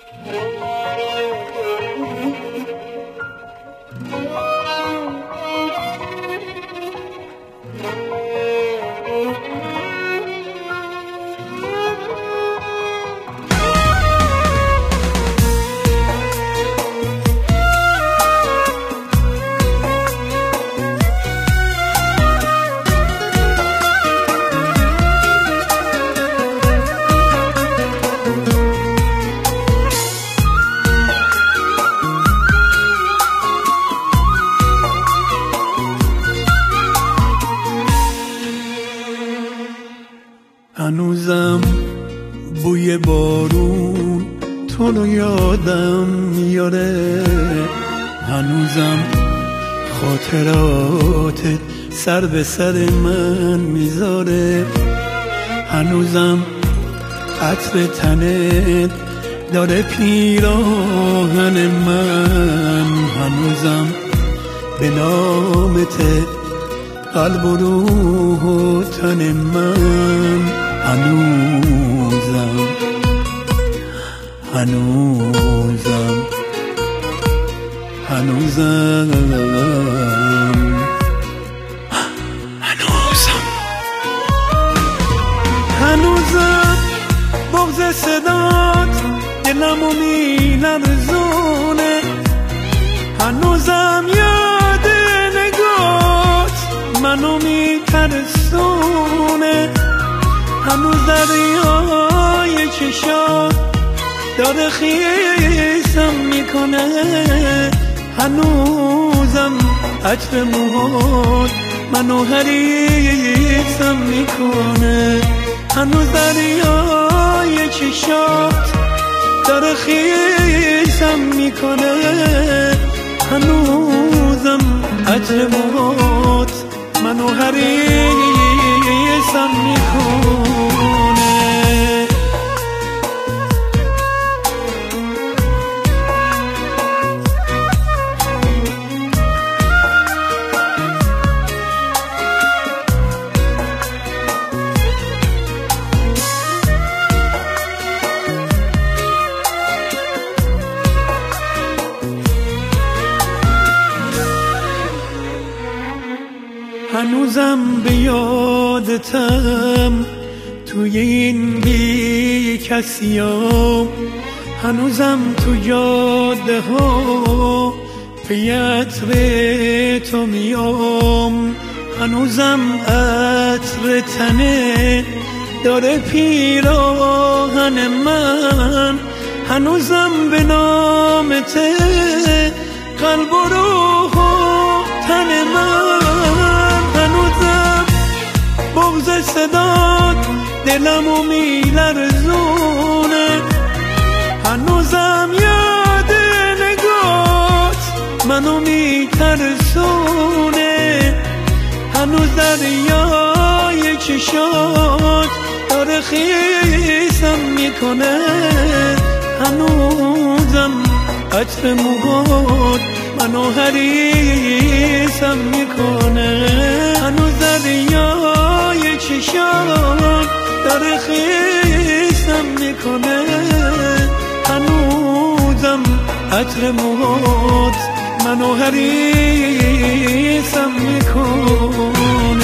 هنوزم بوی بارون تو رو یادم میاره، هنوزم خاطراتت سر به سر من میذاره، هنوزم عطر تنت داره پیراهن من، هنوزم به نامت قلب و روح و تن من، هنوزم هنوزم هنوزم هنوزم هنوزم بغض صدات دلمو میلرزونه، هنوزم یاد نگات منو میترسونه، هنوز دریای چشات داره خیسم میکنه، هنوزم عطر موهات منو حریصم میکنه، هنوز دریای چشات داره خیسم میکنه، هنوزم عطر موهات منو حریصم میکنه. هنوزم به یادتم توی این بی کسیام، هنوزم تو جاده ها پی عطر تو میام، هنوزم عطر تنه داره پیراهن من، هنوزم به نامت قلب و روح و تن من، هنوزم بغض صدات دلمو میلرزونه، هنوزم یاد نگات منو میترسونه، هنوز دریای چشات داره خیسم میکنه، هنوزم عطر موهات منو حریصم میکنه، هنوز دریای چشات داره خیسم میکنه، هنوزم عطر موهات منو حریصم میکنه.